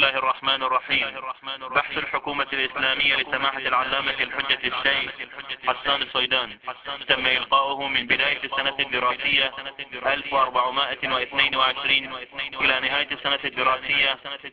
الله الرحمن الرحيم. بحث الحكومة الإسلامية لسماحة العلامة الحجة الشيخ حسان الصيدان تم إلقاؤه من بداية السنة الدراسية 1422 إلى نهاية السنة الدراسية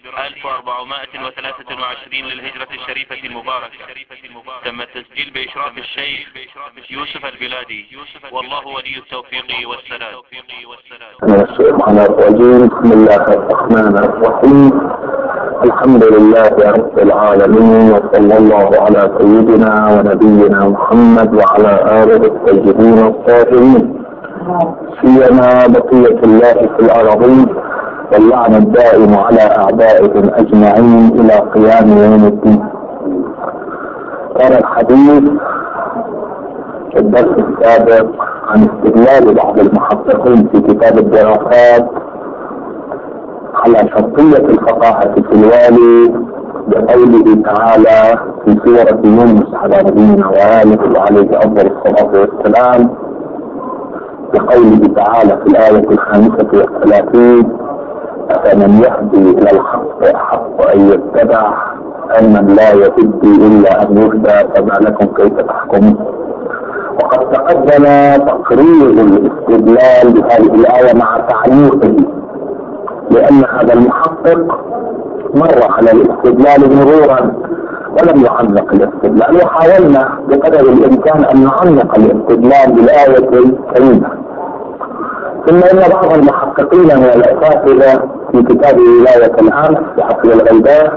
1423 للهجرة الشريفة المباركة. تم التسجيل بإشراف الشيخ يوسف البلادي، والله ولي التوفيق والسداد. من الشيطان الرجيم. بسم الله الرحمن الرحيم. الحمد لله رب العالمين، وصلى الله على سيدنا ونبينا محمد وعلى آله الطيبين الطاهرين، سيما بقية الله في الأرضين، واللعن الدائم على أعدائهم أجمعين إلى قيام يوم الدين. كان الحديث في الدرس السابق عن استدلال بعض المحققين في كتاب الدراسات على شرطية الفقاهة في الوالي بقوله تعالى في سورة يونس على نبينا وآله وعليه أفضل الصلاة والسلام، بقوله تعالى في الآية 35: أفمن يهدي إلى الحق أحق أن يتبع أم من لا يهدي إلا أن يهدى، فما لكم كيف تحكمون. وقد تقدم تقرير الاستدلال بهذه الآية مع تعليقه، لأن هذا المحقق مر على الاستدلال مرورا ولم يعلق الاستدلال، وحاولنا بقدر الإمكان أن نعلق الاستدلال بالآية الكريمة. ثم إن بعض المحققين من الأساتذة في كتاب ولاية الأمس لعقل الغلبان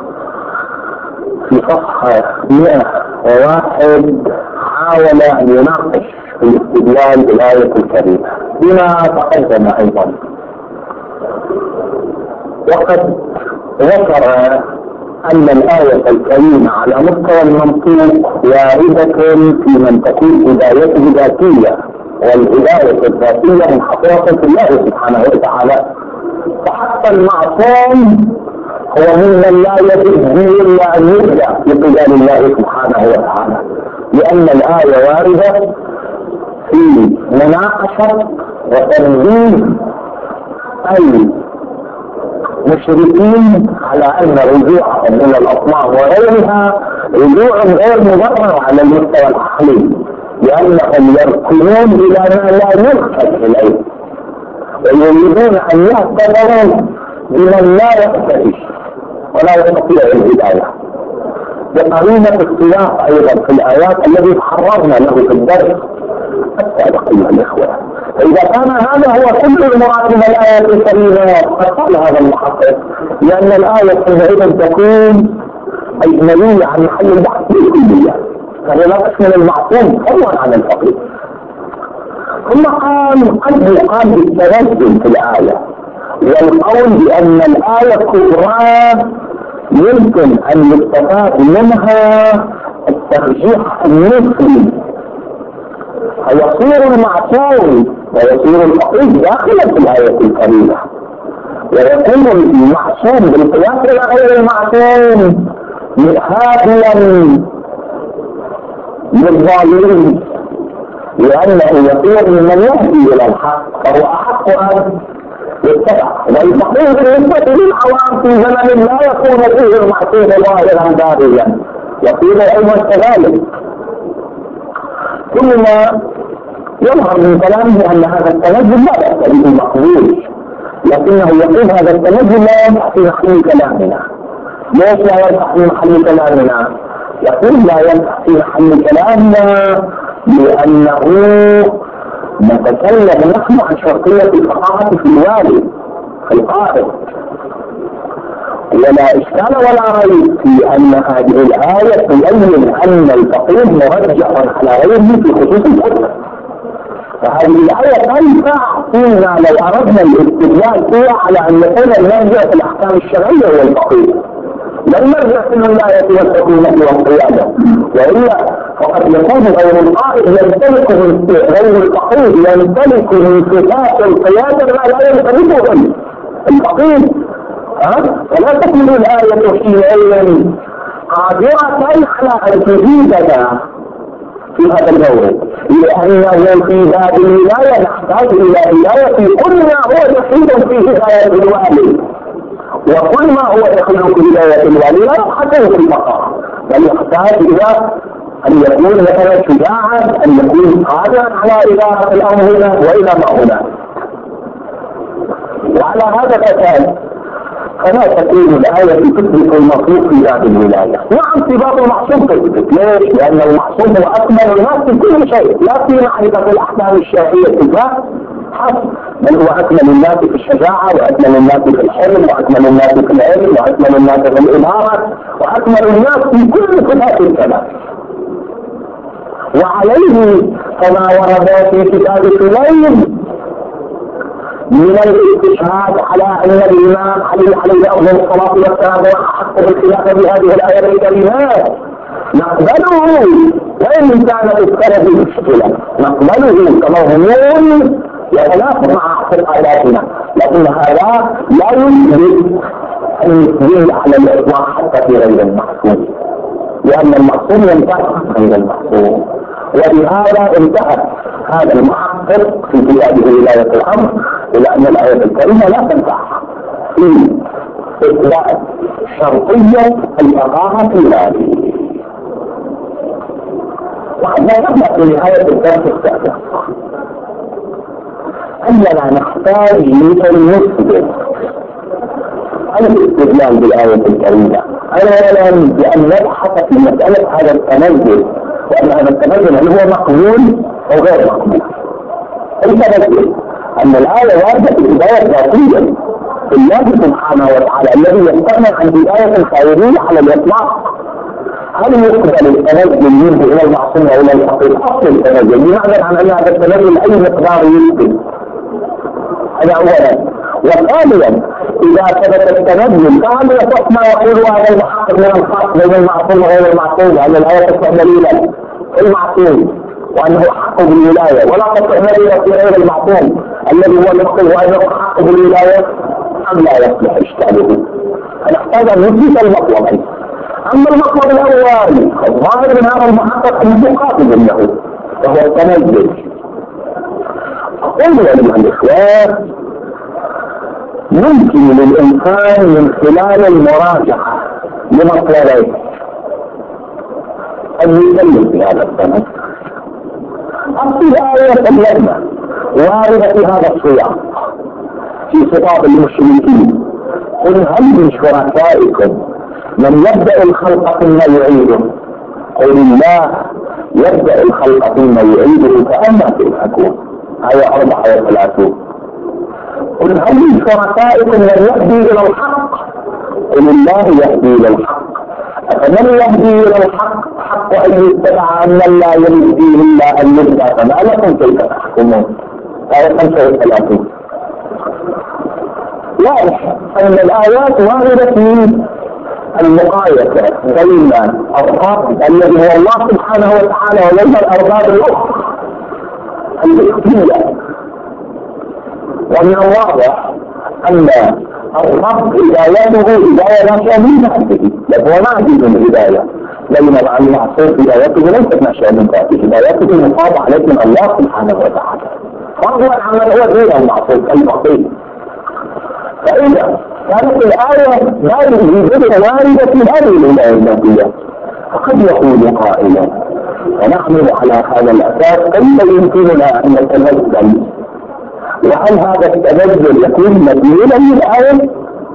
في صفحة 101 حاول أن يناقش في الاستدلال بالآية الكريمة بما تقدم أيضا، وقد ذكر أن الآية الكريمة على مستوى المنطوق واردة في من تكون هدايته ذاتية، والهداية الذاتية من خصائص الله سبحانه وتعالى، فحتى المعصوم هو ممن لا يهدي إلا أن يهدى بقدر الله سبحانه وتعالى، لأن الآية واردة في مناقشة وتنبيه المشركين على أن رجوعهم إلى الأصنام وغيرها رجوع غير مبرر على المستوى العقلي، لأنهم يركنون إلى ما لا يلتفت إليه، ويريدون أن يهتدوا بمن لا يهتدي ولا يستطيع الهداية. بقرينة السياق أيضا في الآيات الذي حررنا له في الدرس السابق أيها الإخوة. فإذا كان هذا هو كل المراد من الآية الكريمة قد قال هذا المحقق، لأن الآية حينئذ تكون أجنبية عن محل البحث بالكلية، فهي لا تشمل المعصوم فضلا عن الفقير. ثم قال قد يقال بالتنزل في الآية، والقول بأن الآية كبرى يمكن أن يستفاد منها الترجيح النسبي، فيصير المعصوم ويصير الفقير داخلا في الآية الكريمة، ويكون المعصوم بالقياس إلى غير المعصوم هاديا للظالمين، لأنه يصير ممن يهدي إلى الحق فهو أحق أن يتبع. والفقير بالنسبة للعوام في زمن لا يكون فيه المعصوم ظاهرا باريا يصير أيضا كذلك. كل ما يظهر من كلامه أن هذا التنزل لا بأس به مقبول، لكنه يقول هذا التنزل لا ينفع في محل كلامنا. ليش لا ينفع في محل كلامنا؟ يقول لا ينفع في محل كلامنا لأنه نتكلم نحن عن شرطية الفقاهة في الوالي في القائد، ولا إشكال ولا ريب في أن هذه الآية تبين أن الفقيه مرجح على غيره في خصوص الحكم. فهذه الآية تنفع فينا لو أردنا الاستدلال فيها على أن يكون المرجع في الأحكام الشرعية هو الفقيه، لا المرجع في الولاية والحكومة والقيادة، وإلا فقد يكون غير القائد يمتلك من غير الفقيه يمتلك من صفات القيادة ما لا يمتلكه الفقيه. فلا تكون الآية حينئذ قادرة على أن تزيدنا في هذا الموضوع، لأنه في باب الولاية نحتاج إلى ولاية كل ما هو يحيد في هداية الوالي، وكل ما هو يخلق ولاية الولي لا يحتاج في المقام، بل يحتاج إلى أن يكون مثلا شجاعا، أن يكون قادرا على إدارة الأمر هنا وإلى ما هنا. وعلى هذا الأساس فلا تكون الآية تثبت المخلوق في باب الولاية. نعم في باب المعصوم تثبت، ليش؟ لأن المعصوم هو أكمل الناس في كل شيء، لا في معرفة الأحكام الشرعية في الذات حسب، بل هو أكمل الناس في الشجاعة، وأكمل الناس في الحلم، وأكمل الناس في العلم، وأكمل الناس في الإدارة، وأكمل الناس في كل صفات الكمال. وعليه فما ورد في كتاب سليم من الاستشهاد على ان الامام علي عليه افضل الصلاه والسلام هو احق بالخلافه بهذه الايه الكريمات نقبله، وان كانت السند مشكله نقبله كمضمون يتناسب مع اعتقاداتنا، لكن هذا لا يمكن ان يسير على الاطلاق حتى في غير المعصوم، لان المعصوم ينتهي غير المعصوم. ولهذا انتهت هذا المحقق في كتابه ولاية الأمر إلى أن الآية الكريمة لا تنفع في إثبات شرطية الفقاهة في ذلك. وقد ذكرنا في نهاية الدرس السابق أننا نحتاج لنثبت الاستدلال بالآية الكريمة أولا بأن نبحث في مسألة هذا التنزل، وأن هذا التنزل هل هو مقبول أو غير مقبول. التنزل أن الآية واردة في البداية ذاتيا الله سبحانه وتعالى الذي يستغنى عن بداية خيرية على الإطلاق. هل يقبل التنزل منه إلى المعصوم وإلى الفقير؟ أصل التنزل بمعنى عن أن هذا التنزل أي مقدار يمكن، هذا أولا. وثانيا إذا ثبت التنزل فهل يصح ما يقول هذا المحقق من الخاص بين المعصوم وغير المعصوم، لأن الآية تصح دليلا المعصوم وأنه حق بالولاية، ولا تصح دليلا في غير المعصوم الذي هو المقصود وأنه حق بالولاية، أم لا يصلح إشكاله؟ فنحتاج أن نثبت المطلبين. أما المطلب الأول الظاهر من هذا المحقق أنه قابل له وهو التنزل. أقول أيها الإخوة يمكن للإنسان من خلال المراجعة لمطلبين أن يسلم في هذا التنزل. أصل آية اللجنة واردة في هذا السياق في خطاب المشركين: قل هل من شركائكم من يبدأ الخلق ثم يعيده؟ قل الله يبدأ الخلق ثم يعيده فأنا تضحكون. آية 34. قل هل من شركائكم من يهدي إلى الحق؟ قل الله يهدي إلى الحق. أفمن يهدي إلى الحق حق أن يتبع أن لا يهدي إلا أن يهدى فما لكم كيف تحكمون؟ آية 35. واضح أن الآيات واردة في المقايسة بين الرب الذي هو الله سبحانه وتعالى وبين الأرباب الأخرى الإخفية. ومن الواضح أن الرب هدايته هداية لا شاملة به، لأنه ما عنده الهداية، بينما المعصوم هدايته ليست ناشئة من ذاته، هدايته مصابة عليه من الله سبحانه وتعالى، فضلا عن من هو دين المعصوم الفقير. فإذا كانت الآية واردة في هذه الولاية الذاتية، فقد يقول قائلا: ونحمل على هذا الأساس كيف يمكننا أن نتنزل؟ وهل هذا التنزل يكون مدلولا للآية؟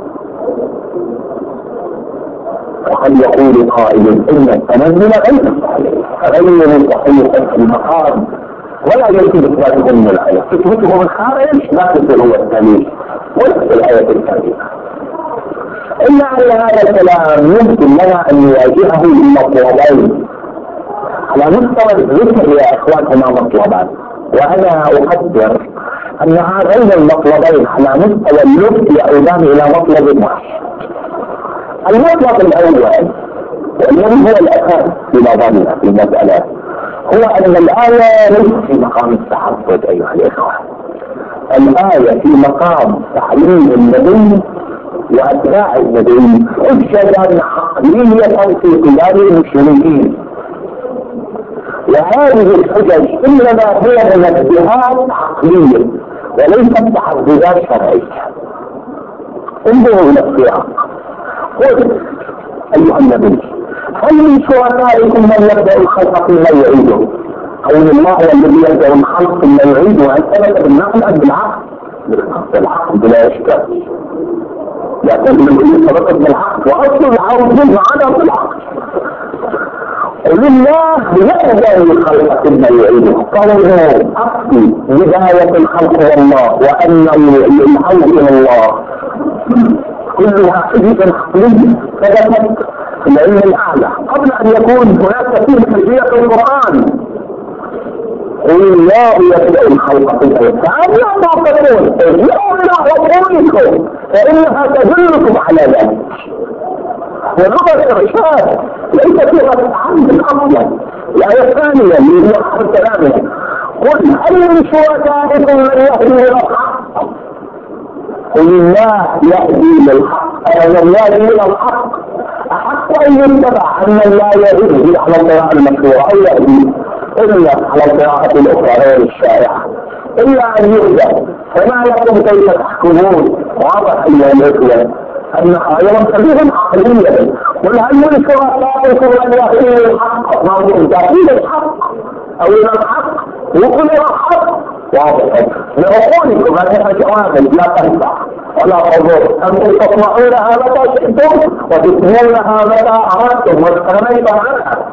وقد يقول قائل إن التنزل غير صحيح، غير صحيح في المقام، ولا يمكن إثباته من الآية، إثباته من خارج لا تصل هو الدليل وليس الآية الكريمة. إلا أن هذا الكلام يمكن لنا أن نواجهه بمطلبين على مستوى الذكر يا إخواننا مطلبان، وأنا أقدر أن هذين المطلبين على مستوى اللغة يعودان إلى مطلب واحد. المطلب الأول والذي هو الأساس في نظرنا في المسألة هو أن الآية ليست في مقام التحفظ أيها الإخوة، الآية في مقام تعليم النبي وأتباع النبي حجة عقلية في قبال المشركين، وهذه الحجج إنما هي منبهات عقلية وليست تحفظات شرعية. انظروا الى السياق. قل ايها النبي هل من شركائكم من يبدا الخلق ثم يعيده؟ قول الله الذي يبدا الخلق ثم يعيده ان ثبت بالنقل ام بالعقل؟ بالعقل بلا اشكال. لكن من ثبتت بالعقل واصل العرض معنا في العقل. قل الله يبدا الخلق ثم يعيده. قوله اصل بدايه الخلق والله وان الامر الى الله كلها حديث عقلي ثبتت في العلم الاعلى قبل ان يكون هناك فيه كيفيه القران. قل الله يبدا الخلق ثم يعيده. فاما تعتقدون ارجعوا الى عقولكم فانها تدلكم على ذلك. ولغه الارشاد ليست لغه عمد اصلا. الايه الثانيه اللي هي اخر كلامنا قل هل من شركائكم من يهدي الى الحق؟ قل الله يهدي للحق. من يهدي الى الحق احق ان يتبع ان لا يهدي على القراءه المشهوره او يهدي الا على القراءه الاخرى غير الشائعه الا ان يهدى. فما لكم كيف تحكمون؟ واضح ايها الاخوه انها ايضا تبين عقليا. قل هل من شركائكم من يهدي الى الحق؟ موضوع تهديد الحق او الى الحق وقل الى الحق واضح لعقولكم هذه جوانب لا تنفع ولا تضر. انتم تصنعونها متى شئتم وتسمونها متى اردتم واستغنيتم عنها.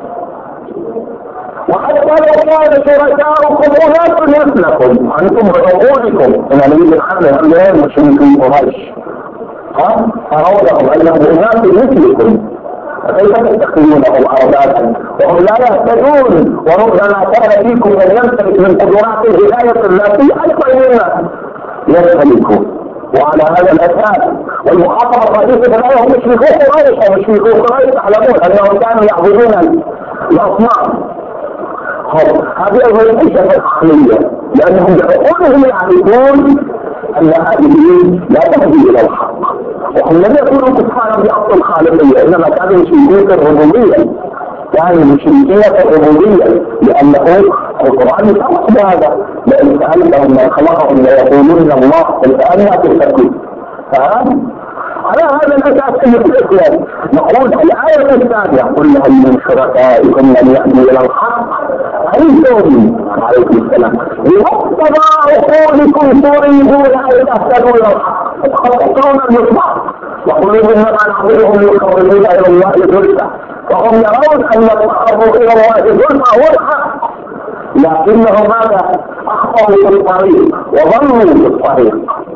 وحتى لو كان شركاؤكم اناس مثلكم انتم بعقولكم ان نريد الحمل هم غير مشركين قريش فرونهم انهم اناس مثلكم فكيف تتخذونهم اربابا وهم لا يهتدون؟ وربما كان فيكم من يمتلك من قدرات الهدايه التي اكثر منا يمتلكون. وعلى هذا الاساس والمخاطبه الرئيسيه لا هم مشركو قريش ومشركو قريش تعلمون انهم كانوا يعبدون الاصنام. هذه ايضا الحجه العقليه لانهم بعقولهم يعرفون ان هذه لا تهدي الى الحق. وهم لم يكونوا كفارا باصل الخالقيه انما كانوا مشركين في الربوبيه. كانوا مشركين في الربوبيه لانه القران يصرح بهذا لان سالتهم من خلقهم ليقولون الله فانها تفكرون. على هذا الاساس ايها الاخوه نقول الايه الثانيه قل هل من شركائكم من يهدي الى الحق؟ انتم عليكم السلام بمقتضى عقولكم تريدون ان تهتدوا الى الحق وتخطئون المصباح وقلوب انما نعبدهم ليقربون الى الله زلفى وهم يرون ان التقرب الى الله زلفى هو الحق لكنه ماذا؟ اخطأوا في الطريق وظلوا في الطريق.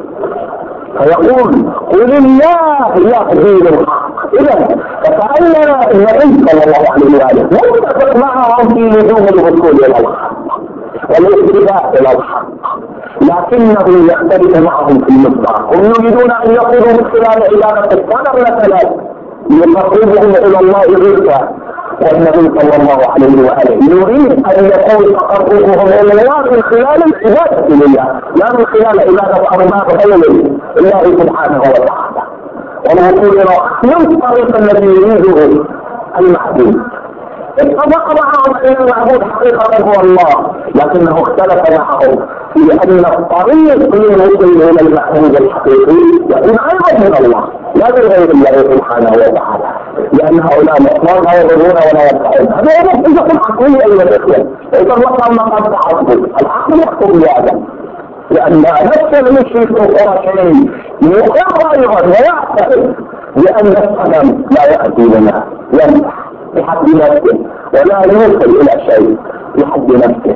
فيقول قل الله يهدي للحق. اذا فكأننا النبي صلى الله عليه وآله متفق معهم في لزوم الوصول الى الحق والاهتداء الى الحق لكنه يختلف معهم في المصداق. هم يريدون ان يقولوا من خلال عبادة الصنم مثلا ليقربهم الى الله زلفى والنبي صلى الله عليه وآله يريد ان يكون تقربهم الى الله من خلال العبادة لله لا من خلال عبادة ارباب غير الله سبحانه وتعالى. والوصول الى من الطريق الذي يريده المعبود. اتفق معهم ان المعبود حقيقة هو الله لكنه اختلف معهم في ان الطريق للوصول الى المعبود الحقيقي يكون ايضا من الله لا من غير الله سبحانه وتعالى لان هؤلاء الاصنام لا يضرون ولا ينفعون. هذا هو نتيجة عقلية ايها الاخوة. اذا وصلنا قد تعصب العقل يحكم بهذا لان نفس المشرك القرشي يقر ايضا ويعتقد بان الصنم لا ياتي لنا ينفع بحد نفسه ولا يوصل الى شيء بحد نفسه.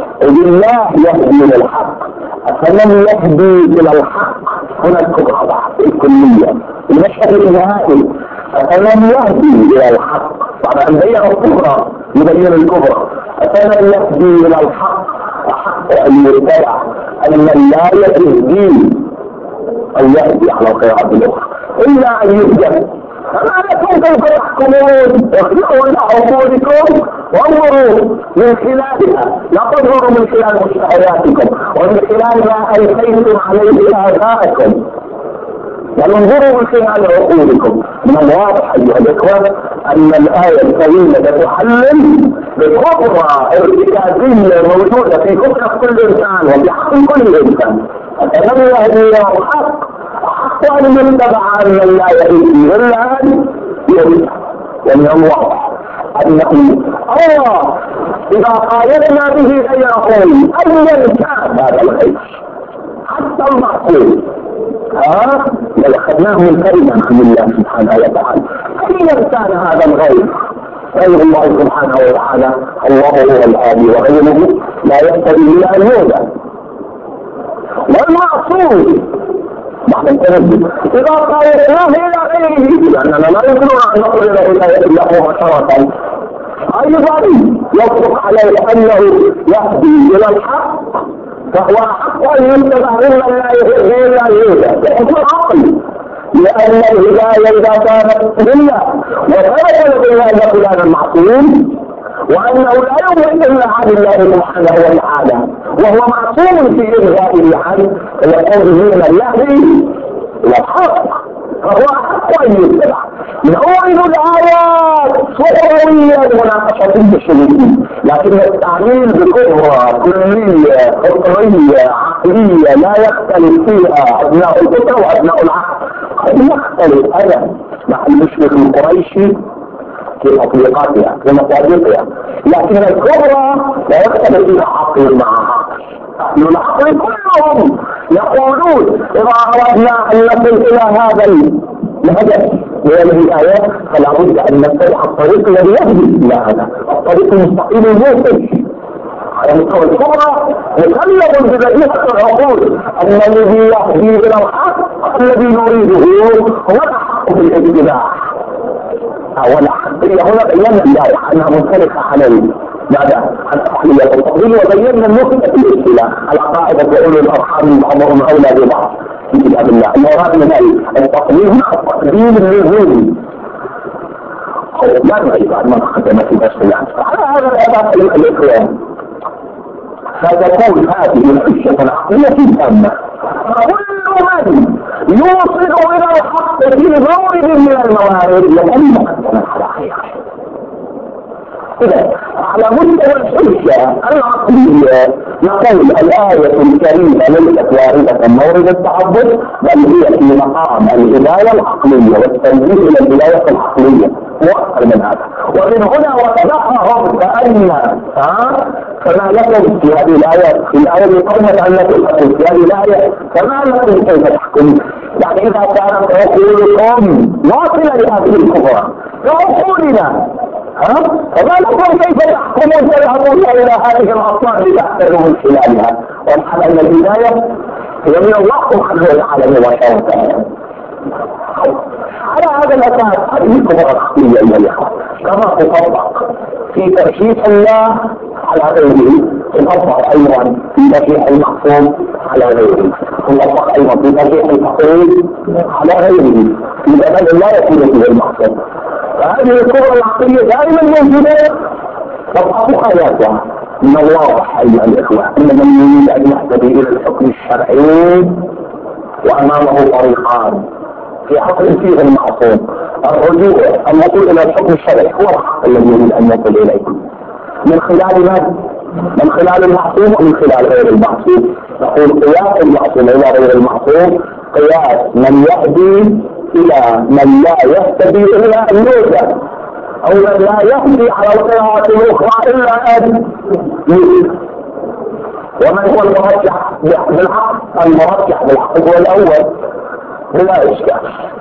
الله يهدي للحق. فمن يهدي الى الحق هنا الكبرى الكلية المشهد النهائي. فمن يهدي الى الحق طبعا بين الكبرى يبين الكبرى. فمن يهدي الى الحق احق ان يتبع ان من لا يهدي او يهدي على القراءة الاخرى الا ان يهدى. فما لكم كيف تحكمون؟ ارجعوا الى عقولكم وانظروا من خلالها لا تنظروا من خلال مشتهياتكم ومن خلال ما القيتم عليه اباءكم وننظروا من خلال عقولكم. من الواضح ايها الاخوه ان الايه الكريمه تحلل بكبرى ارتكازيه موجوده في كفر كل انسان وفي حق كل انسان. فمن يهدي الى الحق احق وأن يتبع أن لا يهدي إلا أن يهدي. ومن الواضح أنه الله إذا قايدنا به غيره أيا كان هذا الغير حتى المعقول لو أخذناه من كلمة عن الله سبحانه وتعالى أيا كان هذا الغير غير الله سبحانه وتعالى الله هو الهادي وغيره لا يقتضي إلا أن يهدى. والمعصوم بعد التنبي إذا قايدناه إلى غيره لأننا لا يمكننا أن نقول إلا هو مشرة أيضا يصدق عليه أنه يهدي إلى الحق فهو حق أن يتبع ممن لا يهدي إلا يهدى بحكم العقل لأن الهداية إذا كانت بالله وثبت لدينا أن فلانا معصوم وأنه لا يمكن إلا عن الله سبحانه وتعالى وهو معصوم في إلغائه عنه فيكون ممن يهدي إلى الحق فهو حق أن يتبع. نعيد الآيات صورية مناقشة بالشريك لكن التعليل بكبرى كلية فطرية عقلية لا يختلف فيها أبناء الفطرة وأبناء العقل قد يختلف أنا مع المشرك القريشي في تطبيقاتها في مصادقها لكن الكبرى لا يختلف فيها عقل مع عقل. أهل العقل كلهم يقولون إذا أردنا أن نصل إلى هذا الهدف وهذه الآيات فلا بد أن نتبع الطريق الذي يهدي إلى هذا الطريق المستقيم الموصل. على مستوى الكبرى مكلف ببديهة العقول أن الذي يهدي إلى الحق الذي نريده هو الحق بالاتباع والعقلية هنا بينا الله أنها منطلقة عليه ماذا؟ عن تحلية التفضيل وبينا النقطة في الإسلام على قاعدة أولي الأرحام بعضهم أولى ببعض في كتاب الله. المراد من التقديم التقديم النزولي لا نعيب عن من قدم في درس الله. على هذا الأساس الإخوان فتكون هذه الحجة العقلية تامة فكل من يوصل إلى الحق في مورد من الموارد يكون مقدما على خيره. إذا على مستوى الحجة العقلية نقول الآية الكريمة ليست واردة مورد التعبد بل هي في مقام الهداية العقلية والتنبيه إلى الهداية العقلية وأكثر من هذا. ومن هنا وتبعهم كأن فما لكم في هذه الآية في الآية قرمت أنكم في هذه الآية فما لكم كيف تحكم يعني إذا كانت عقولكم واصلة لهذه الكفرة كعقولنا فما لكم كيف تحكمون تذهبون إلى هذه الأصنام لتحترموا من خلالها والحال أن الهداية هي من الله سبحانه وتعالى مباشرة. على هذا الأساس هذه الكفرة العقلية أيها الأخوة كما تطبق في ترشيح الله على غيره تطبق أيضا في ترشيح المعصوم على غيره تطبق أيضا في ترشيح الفقير على غيره في زمن لا يكون فيه المعصوم. فهذه الكفرة العقلية دائما موجودة تطبق آياتها. من الواضح أيها الأخوة أن من يريد أن يهتدي إلى الحكم الشرعي وأمامه طريقان في حق فيه المعصوم الرجوع الوصول إلى الحكم الشرعي هو الحق الذي يريد أن يصل إليه من خلال من؟ من خلال المعصوم ومن خلال غير المعصوم. نقول قياس المعصوم إلى غير المعصوم قياس من يهدي إلى من لا يهتدي إلا أن يهدى أو من لا يهدي على القراءة الأخرى إلا أن يهدى. ومن هو المرجح بالحق؟ المرجح بالحق هو الأول بلا إشكال.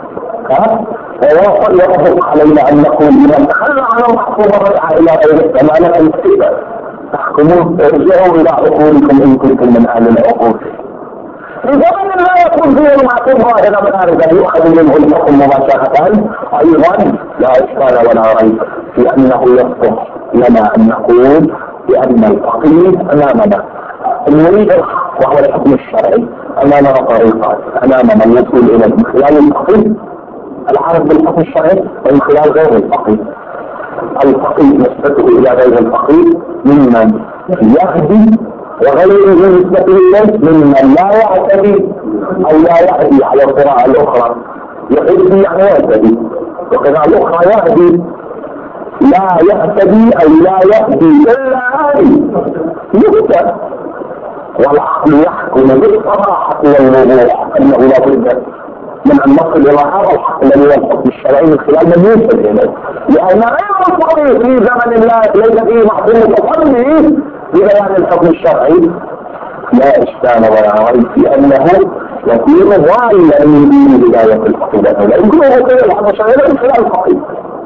وواصل يضبط علينا أن نقول لمن تخلى عن المحكوم ورجع إلى غيره فما لكم كيف تحكمون ارجعوا إلى عقولكم إن كنتم من أهل العقول. في زمن لا يكون فيه المعصوم ظاهرا خارجا يؤخذ منه الحكم مباشرة أيضا لا إشكال ولا ريب في أنه يصلح لنا أن نقول بأن الفقيه أمامنا نريد الحق وهو الحكم الشرعي أمامنا طريقات أمامنا الوصول إلى من خلال الفقيه العرض بالحكم الشرعي ومن خلال غير الفقيه. الفقيه نسبته إلى غير الفقيه ممن يهدي وغيره نسبته إليه ممن لا يعتدي أو لا يهدي على القراءة الأخرى. يهدي يعني يهتدي وكذا الأخرى يهدي لا يهتدي أو لا يهدي إلا هادي يهتدي. والعقل يحكم بالصراحة والوضوح أنه لا بد من أن نصل إلى هذا الحق الذي هو الحكم الشرعي من خلال من يوصل إليه، لأن غير الصحيح في زمن الله ليس فيه معصوم متصلي ببيان الحكم الشرعي لا إشكال ولا ريب في أنه يكون ضالا من بداية الحقيقة، لا يمكن أن يكون الحكم الشرعي من خلال الحقيقة.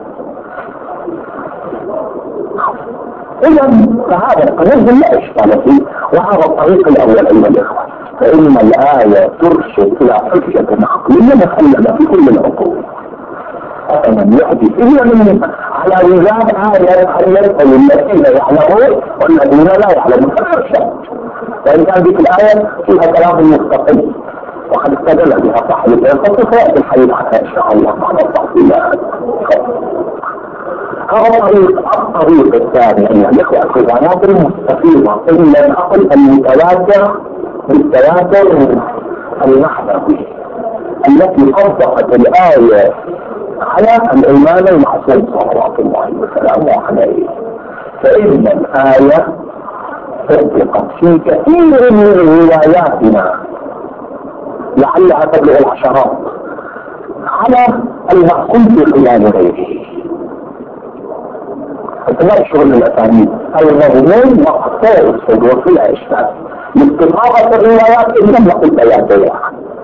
إذا فهذا الطريق لا إشكال فيه، وهذا الطريق الأول أيها الإخوة، فإن الآية ترشد إلى حجة عقلية مسلمة في كل العقول. فمن يحدث إلا من على ميزان آية أن يسأل الذين يعلمون والذين لا يعلمون فيرشد. وإن كان ذيك الآية فيها كلام مستقل وقد استدل بها صاحب الإنصاف فيأتي الحديث عنها إن شاء الله بعد التفصيلات. هذا الطريق الثاني أيها الإخوة الخزانات المستقيمة إلا العقل بالتواتر المحضري التي أصدقت الآية على الإيمان المعصوم صلوات الله وسلامه عليه. فإن الآية صدقت في كثير من رواياتنا لعلها تبلغ العشرات على المعصوم في خلال غيره. اتباع شغل الأسانيد المضمون مقطوع الصدور في الأشكال لاستفاضة الروايات إن لم يقل بياتها،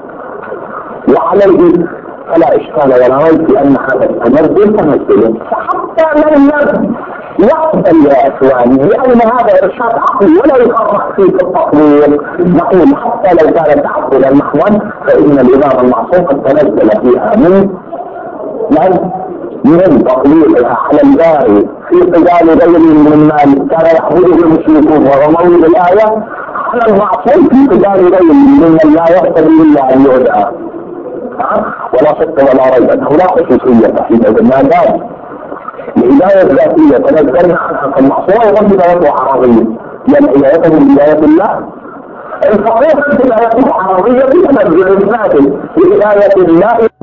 وعليه فلا إشكال ولا ريب في أن هذا التنزل تنزل. فحتى من يقبل يا إخواني لأن هذا إرشاد عقلي ولا يفرق فيه في التطوير، نقول حتى لو كان تعقلا محضا فإن الإمام المعصوم قد تنزل فيها من تطبيقها على الباري في قبال غير من مال كان يحفظه المشركون وهو مولد الآية على المعصوم في قبال غير من لا يقتضي إلا أن يدعى. ولا شك ولا ريب أنه لا خصوصية حينئذ ما دام الهداية الذاتية تنزلنا عنها فالمعصوم أيضا هدايته عرضية، لأن هدايته من هداية الله. الفقير هدايته عرضية بتنزل الذات بهداية الله